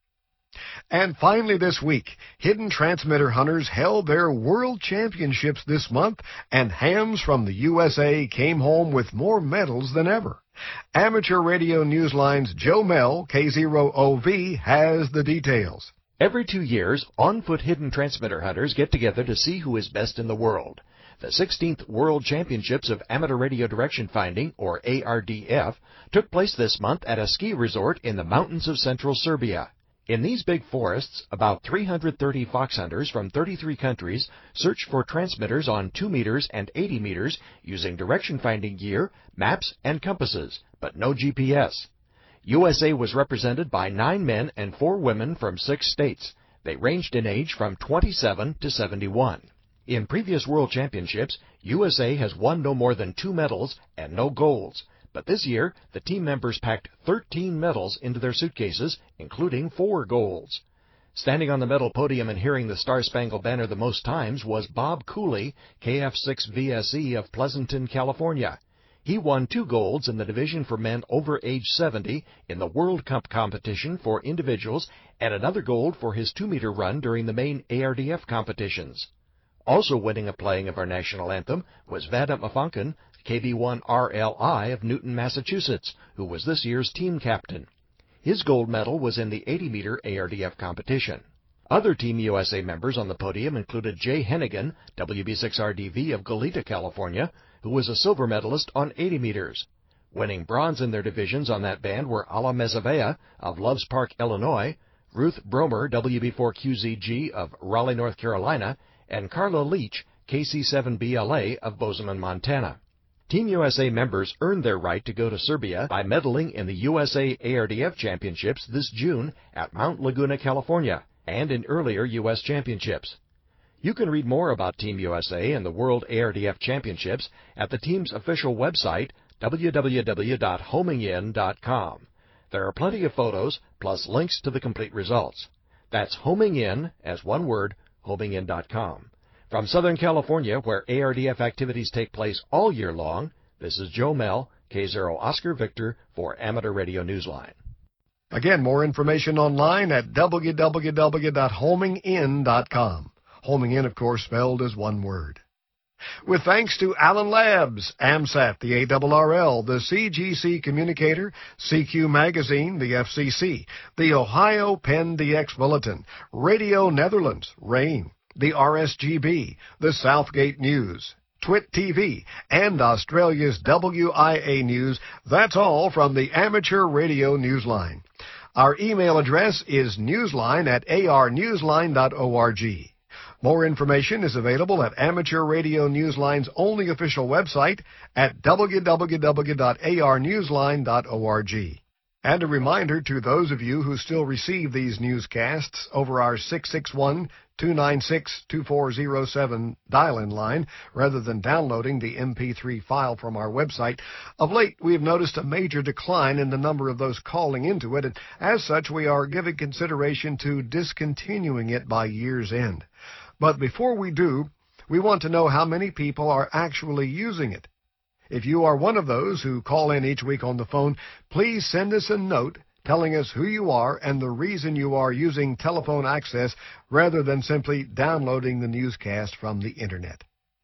And finally this week, hidden transmitter hunters held their world championships this month, and hams from the U S A came home with more medals than ever. Amateur Radio Newsline's Joe Mell, K zero O V, has the details. Every two years, on-foot hidden transmitter hunters get together to see who is best in the world. The sixteenth World Championships of Amateur Radio Direction Finding, or A R D F, took place this month at a ski resort in the mountains of central Serbia. In these big forests, about three hundred thirty fox hunters from thirty-three countries search for transmitters on two meters and eighty meters using direction-finding gear, maps, and compasses, but no G P S. U S A was represented by nine men and four women from six states. They ranged in age from twenty-seven to seventy-one. In previous World Championships, U S A has won no more than two medals and no golds. But this year, the team members packed thirteen medals into their suitcases, including four golds. Standing on the medal podium and hearing the Star-Spangled Banner the most times was Bob Cooley, K F six V S E of Pleasanton, California. He won two golds in the division for men over age seventy in the World Cup competition for individuals and another gold for his two-meter run during the main A R D F competitions. Also winning a playing of our national anthem was Vada Mafankan, K B one R L I of Newton, Massachusetts, who was this year's team captain. His gold medal was in the eighty-meter A R D F competition. Other Team U S A members on the podium included Jay Hennigan, W B six R D V of Goleta, California, who was a silver medalist on eighty meters. Winning bronze in their divisions on that band were Ala Mezavea of Loves Park, Illinois, Ruth Bromer, W B four Q Z G of Raleigh, North Carolina, and Carla Leach, K C seven B L A of Bozeman, Montana. Team U S A members earned their right to go to Serbia by medaling in the U S A A R D F Championships this June at Mount Laguna, California, and in earlier U S Championships. You can read more about Team U S A and the World A R D F Championships at the team's official website, w w w dot homing in dot com. There are plenty of photos, plus links to the complete results. That's homing in, as one word, homing in dot com. From Southern California, where A R D F activities take place all year long, this is Joe Mell, K zero Oscar Victor, for Amateur Radio Newsline. Again, more information online at w w w dot homing in dot com. Homing in, of course, spelled as one word. With thanks to Allen Labs, AMSAT, the A R R L, the C G C Communicator, C Q Magazine, the F C C, the Ohio Penn D X Bulletin, Radio Netherlands, RAIN, the R S G B, the Southgate News, Twit T V, and Australia's W I A News. That's all from the Amateur Radio Newsline. Our email address is newsline at a r newsline dot org. More information is available at Amateur Radio Newsline's only official website at w w w dot a r newsline dot org. And a reminder to those of you who still receive these newscasts over our six six one, two nine six, two four zero seven dial-in line, rather than downloading the M P three file from our website, of late we have noticed a major decline in the number of those calling into it, and as such we are giving consideration to discontinuing it by year's end. But before we do, we want to know how many people are actually using it. If you are one of those who call in each week on the phone, please send us a note telling us who you are and the reason you are using telephone access rather than simply downloading the newscast from the Internet.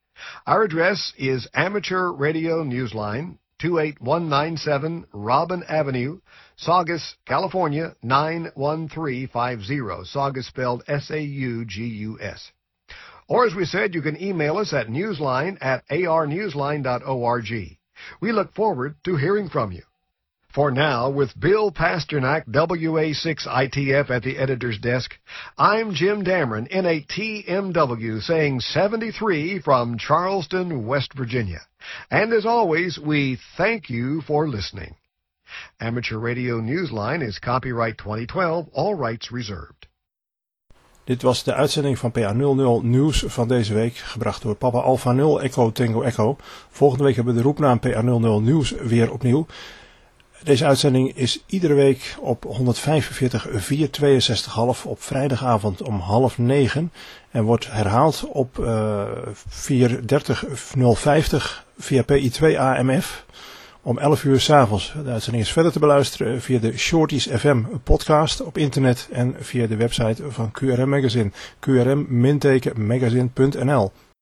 Our address is Amateur Radio Newsline, two eight one nine seven Robin Avenue, Saugus, California, nine one three five zero. Saugus spelled S A U G U S. Or, as we said, you can email us at newsline at a r newsline dot org. We look forward to hearing from you. For now, with Bill Pasternak, W A six I T F at the editor's desk, I'm Jim Dameron, N A T M W, saying seventy-three from Charleston, West Virginia. And as always, we thank you for listening. Amateur Radio Newsline is copyright twenty twelve, all rights reserved. Dit was de uitzending van P A nul nul Nieuws van deze week, gebracht door Papa Alpha nul Echo Tango Echo. Volgende week hebben we de roepnaam P A nul nul Nieuws weer opnieuw. Deze uitzending is iedere week op honderdvijfenveertig vierhonderdzweeënzestig komma vijf op vrijdagavond om half negen en wordt herhaald op uh, vierhonderddertig nul vijftig via P I twee A M F om elf uur 's avonds. De uitzending is verder te beluisteren via de Shorties F M podcast op internet en via de website van Q R M Magazine, q r m magazine punt n l.